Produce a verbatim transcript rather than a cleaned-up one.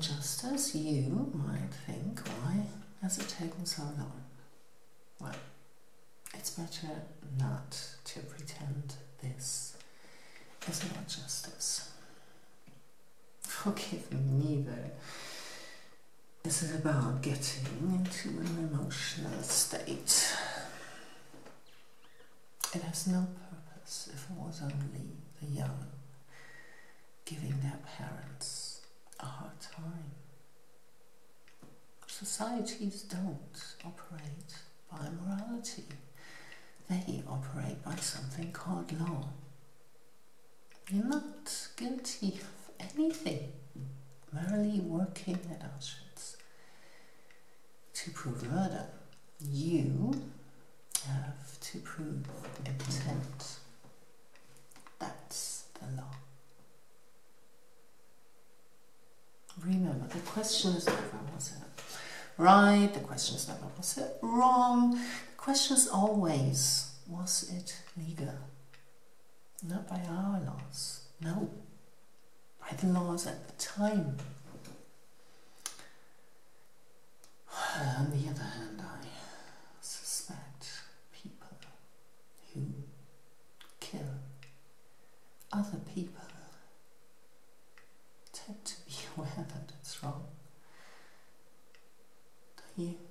just as you might think, why has it taken so long? Well, it's better not to pretend this is not justice. Forgive me, neither is it about getting into an emotional state. It has no purpose if it was only the young giving their parents a hard time. Societies don't operate by morality. They operate by something called law. You're not guilty of anything, merely working at Auschwitz to prove murder. You have to prove intent. That's the law. Remember, the question is never, was it right? The question is never, was it wrong? The question is always, was it legal? Not by our laws, no. By the laws at the time. On the other hand, I suspect people who kill other people tend to be aware that it's wrong. Don't you?